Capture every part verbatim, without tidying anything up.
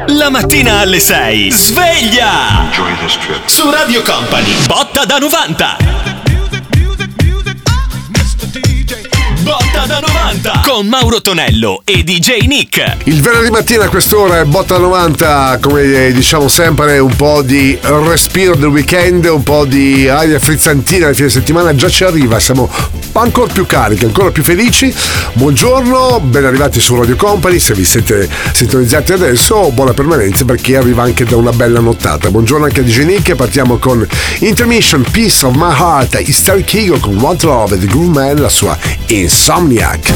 La mattina alle sei. Sveglia! Su Radio Company. Botta da novanta. Botta da novanta con Mauro Tonello e D J Nick. Il venerdì mattina a quest'ora è Botta novanta, come diciamo sempre, un po' di respiro del weekend, un po' di aria frizzantina del fine settimana già ci arriva, siamo ancora più carichi, ancora più felici. Buongiorno, ben arrivati su Radio Company, se vi siete sintonizzati adesso, buona permanenza per chi arriva anche da una bella nottata. Buongiorno anche a D J Nick, partiamo con Intermission, Piece of My Heart, Hysteric Eagle con Want Love e The Groove Man, la sua Insomniac.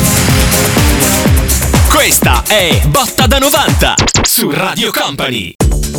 Questa è Botta da novanta su Radio Company.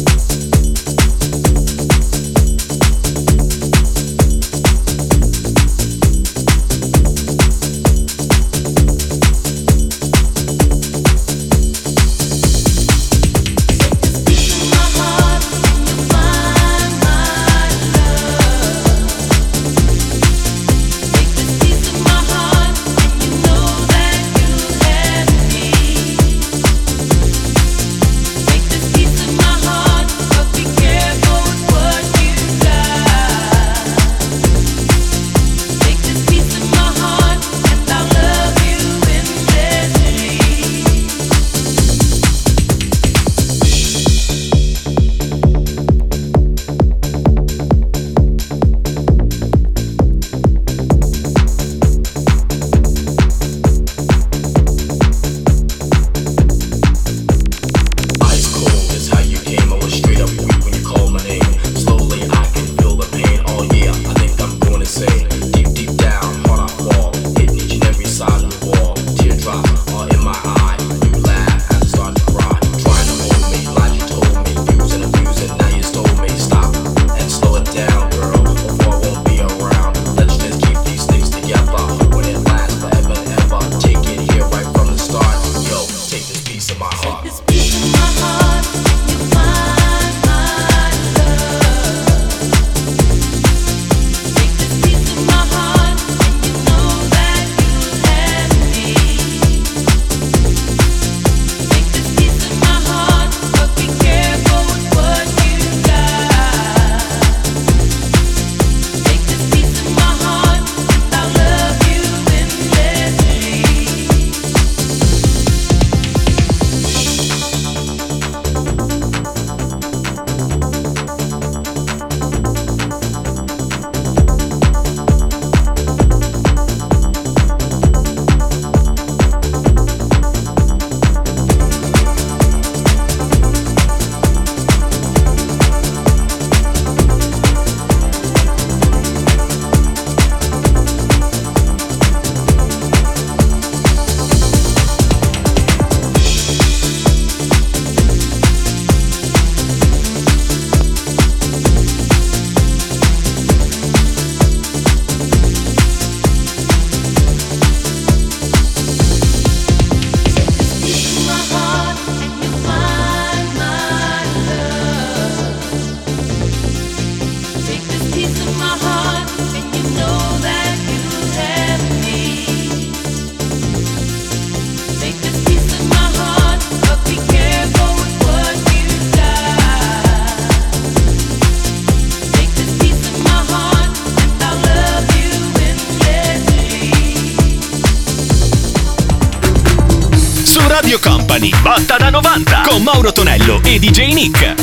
Radio Company, Botta da novanta con Mauro Tonello e D J Nick.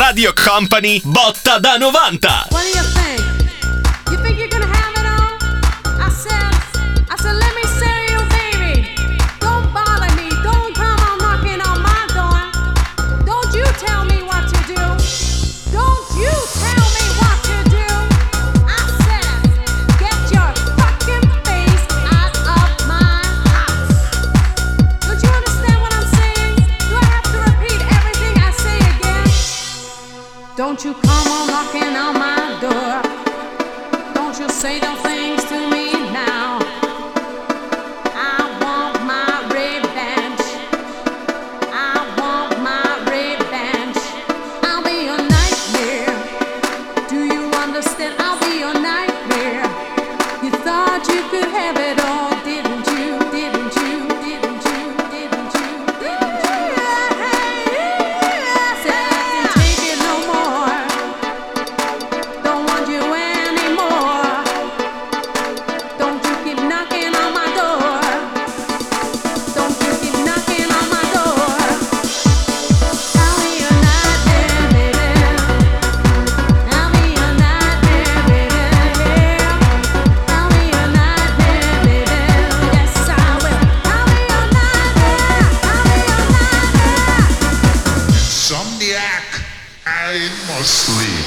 Radio Company, botta da novanta. What do you think? You think you're gonna have it all? I said, I said, let me say you, baby. Don't bother me. Don't come on knocking on my door. Don't you tell me what to do. Don't you tell me what to do. I said, get your fucking face out of my house. Don't you understand what I'm saying? Do I have to repeat everything I say again? Don't you come on knocking on my door. Don't you say those things to me now. I want my revenge. I want my revenge. I'll be your nightmare. Do you understand? I'll be your nightmare. You thought you could have it all, didn't you? Didn't you? Didn't you? Didn't you? Didn't you? Said I can't take it no more. Don't want you anymore. Don't you keep knocking on my door. Don't you keep knocking on my door. I'll be your nightmare, baby. I'll be your nightmare, baby. I'll be your nightmare, baby. Yes, I will. I'll be your nightmare. I'll be your nightmare. Insomniac, I must sleep.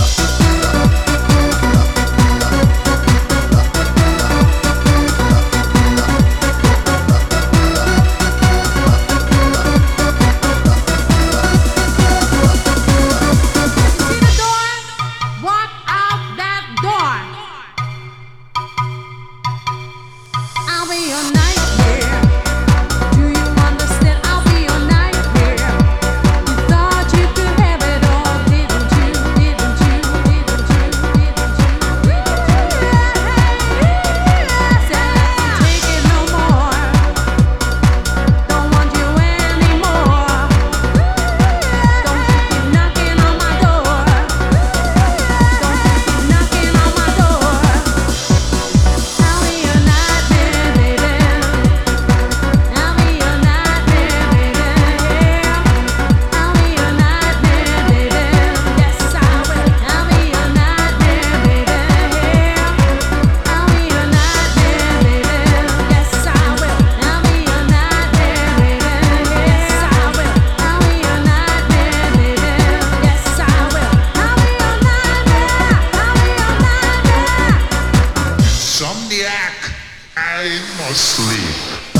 See the door? Walk out that door. I'll be your nightmare. Do you understand? I'll be your nightmare. You thought you could have it all, didn't you? Didn't you? Didn't you? Didn't you? Didn't you? Said I can't take it no more. Don't want you anymore. Don't you keep knocking on my door. Don't you keep knocking on my door. I'll be your nightmare, baby. I'll be your nightmare, baby. I'll be your nightmare, baby. Yes, I will. I'll be your nightmare, baby. I'll be your nightmare, baby. Yes, I will. I'll be your nightmare, baby. Yes, I will. I'll be your nightmare, baby. Yes, I will. I'll be your nightmare. I'll be your nightmare. Insomniac, I must sleep.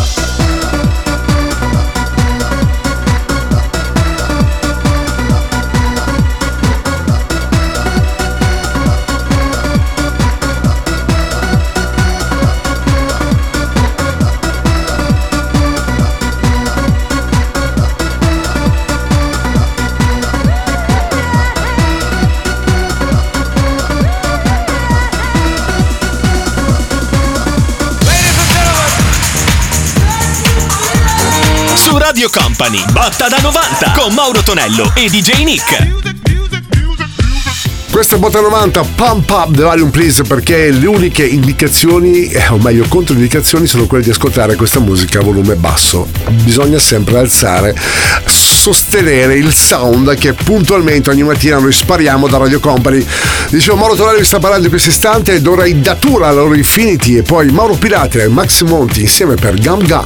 Su Radio Company, botta da novanta con Mauro Tonello e D J Nick. Questa è Botta novanta, Pump Up The Volume Please, perché le uniche indicazioni, eh, o meglio controindicazioni, sono quelle di ascoltare questa musica a volume basso. Bisogna sempre alzare, sostenere il sound che puntualmente ogni mattina noi spariamo da Radio Company. Dicevo, Mauro Tonello vi sta parlando in questo istante ed ora i Datura, la loro Infinity, e poi Mauro Pilate e Max Monti insieme per Gum Gum.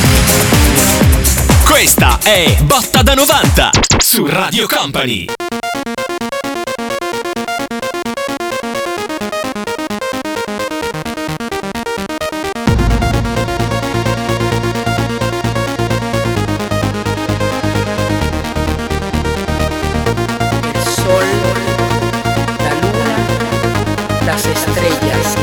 Questa è Botta da novanta su Radio Company. El sol, la luna, las estrellas.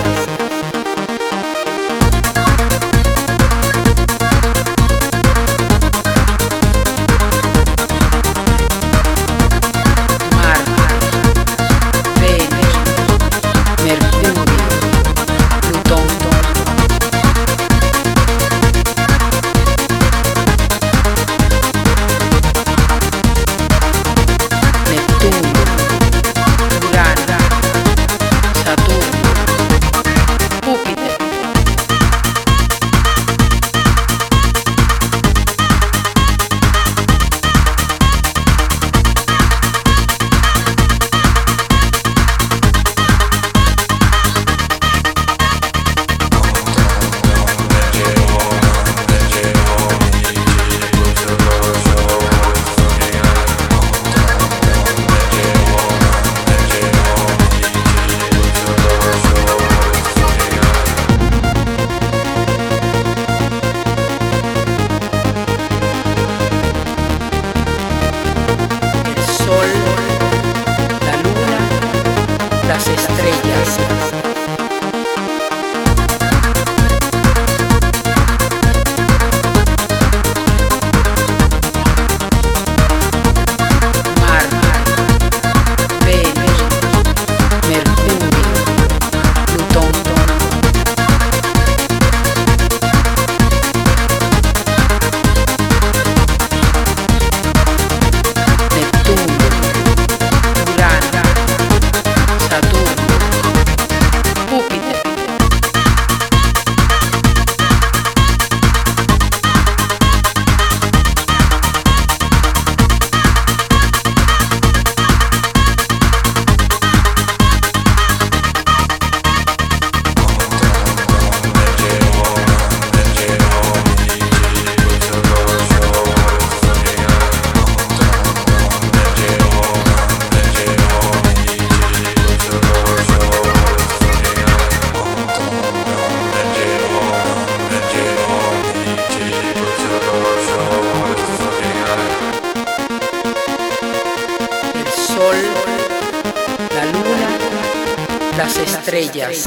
estrellas.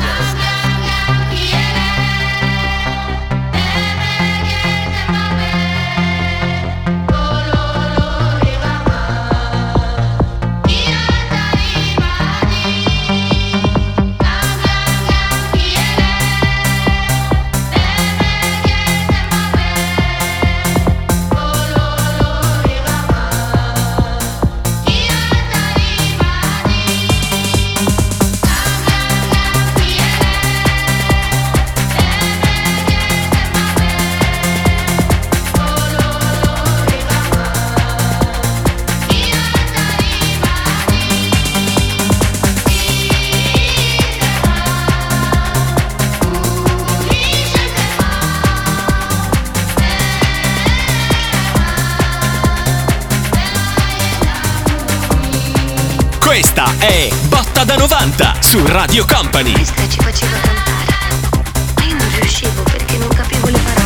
Questa è Botta da novanta su Radio Company. Questa ci faceva cantare, ma io non riuscivo perché non capivo le parole.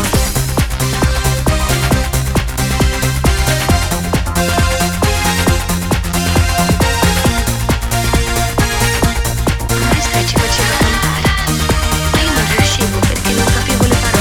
Questa ci faceva cantare, ma io non riuscivo perché non capivo le parole.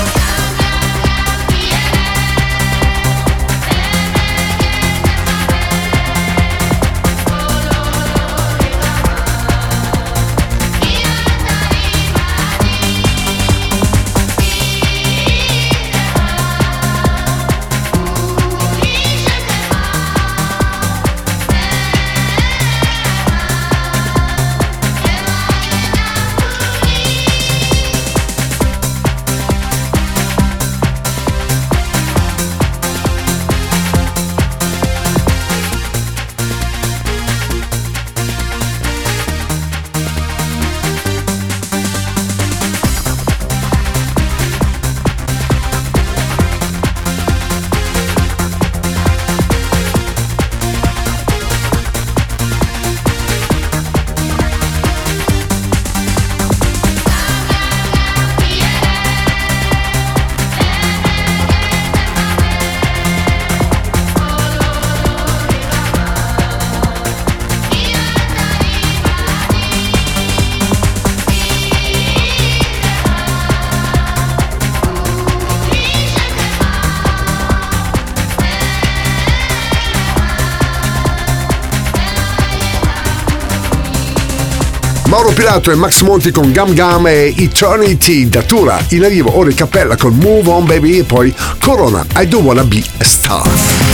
Mauro Pilato e Max Monti con Gam Gam e Eternity, Datura in arrivo ora in cappella con Move On Baby e poi Corona, I Don't Wanna Be a Star.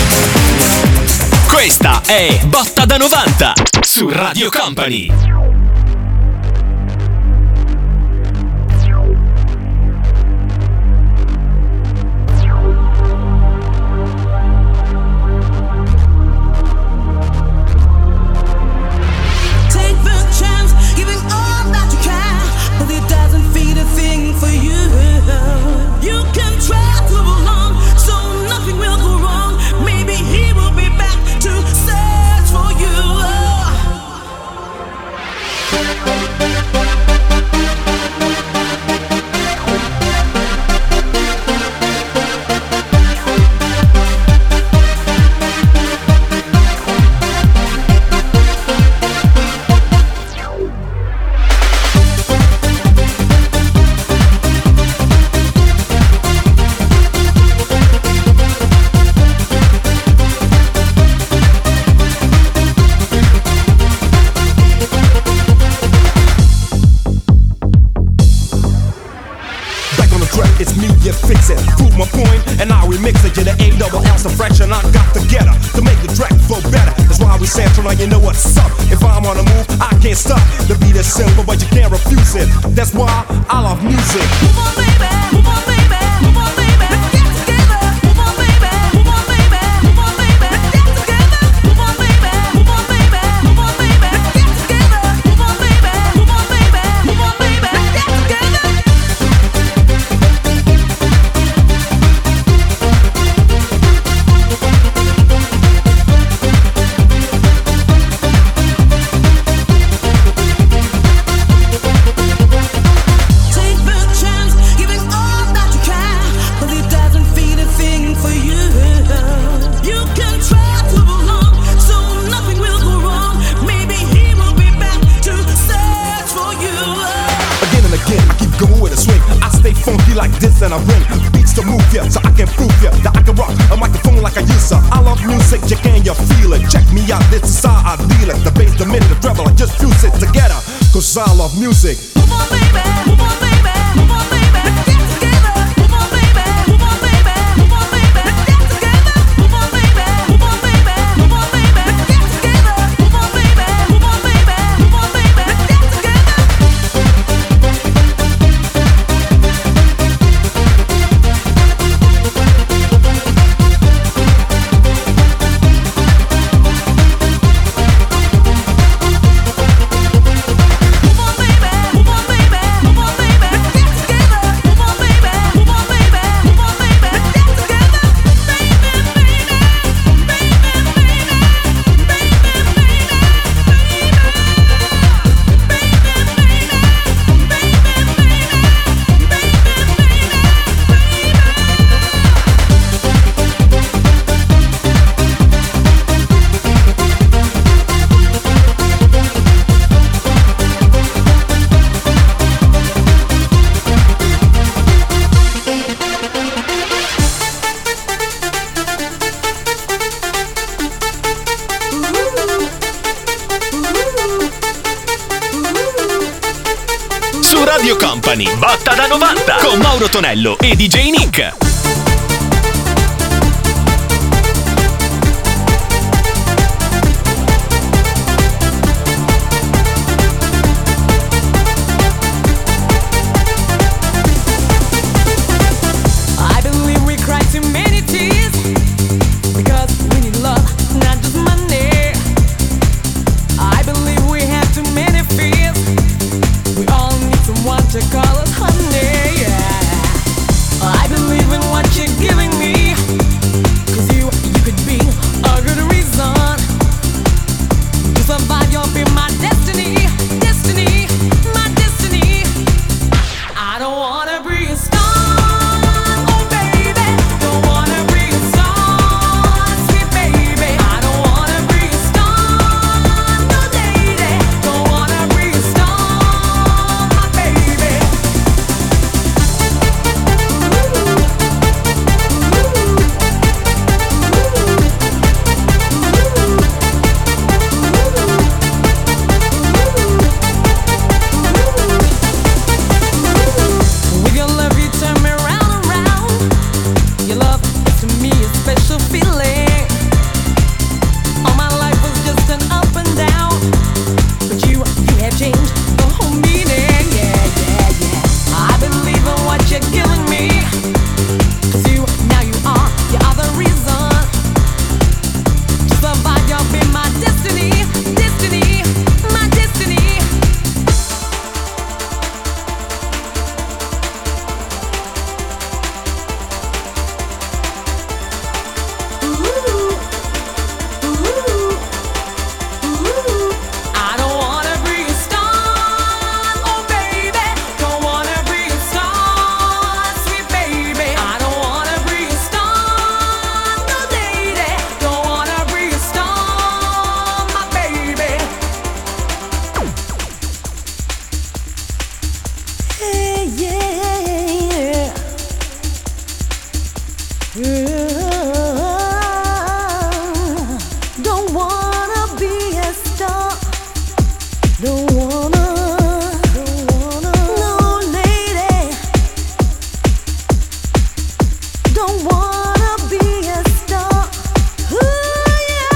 Questa è Botta da novanta su Radio Company. You know what's up. If I'm on a move, I can't stop. The beat is simple, but you can't refuse it. That's why I love music. Move on, baby. Move on, baby. Move on, baby. Let's get together. Move on, baby. Move on, baby. Move on, baby. Let's get together. Move on, baby. Move on, baby. Move on, baby. Let's get together. Move on, baby. Move on, baby. Move on, baby. Let's get together. Take the chance, giving all that you can. be like this and I bring beats to move ya, so I can prove ya that I can rock a microphone like I used to. I love music, you can you feel it? Check me out, this is how I deal it. The bass, the minute, the treble, I just fuse it together, cause I love music. Move on, baby, move on, baby, move on, baby. Let's get together. Move on, baby, move on, baby, move on, baby. Let's get together. Move on, baby, move on, baby, move on, baby. Let's get together. Move on, baby, move on, baby, move on, baby. Let's get together. Radio Company, botta da novanta con Mauro Tonello e D J Nick. To call us honey, yeah. I believe in what you're giving me, 'cause you, you could be a good reason to survive. You'll be my destiny, destiny, my destiny. I don't wanna be a star, oh baby. Don't wanna be a star, sweet baby. I don't wanna be a star, no lady. Don't wanna be a star, my baby. With your love you turn me round and round. Your love is to me a special feeling. All my life was just an up and down, but you, you have changed the whole meaning. Yeah, yeah, yeah. I believe in what you're giving me, 'cause you, now you are, you are the reason to survive. You'll be my destiny, destiny, my destiny. I don't wanna be a star, oh baby. Don't wanna be a star, sweet baby. I don't wanna be a star, no lady. Don't wanna be a star, my baby. Hey, yeah, yeah. Don't wanna be a star. Don't wanna, don't wanna, no lady. Don't wanna be a star. Ooh, yeah.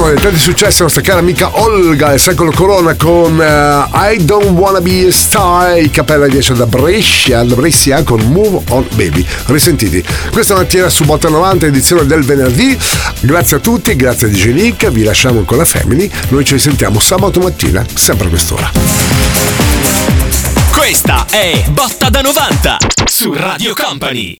uno dei tanti successi, la nostra cara amica Olga, il secolo corona con uh, I Don't Wanna Be a Star, i Cappella dieci da Brescia, da Brescia con Move On Baby. Risentiti, questa mattina su Botta novanta, edizione del venerdì. Grazie a tutti, grazie a D J Nick, vi lasciamo con la Family, noi ci risentiamo sabato mattina, sempre a quest'ora. Questa è Botta da novanta su Radio Company.